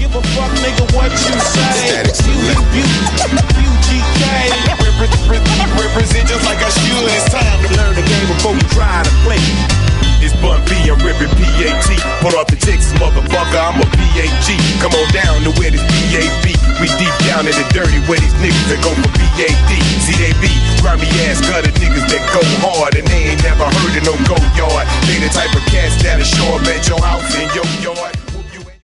give a fuck, nigga, what you say. UGK. Represent just like I should. It's time to learn the game before you try to play. It's Bun B, I'm ripping PAT. Pull off the Texas, motherfucker, I'm a PAG. Come on down to where this PAB. We deep down in the dirty where these niggas that go for PAD. See, they be grimy ass gutter niggas that go hard, and they ain't never heard of no go yard. They the type of cats that'll show up at your house in your yard.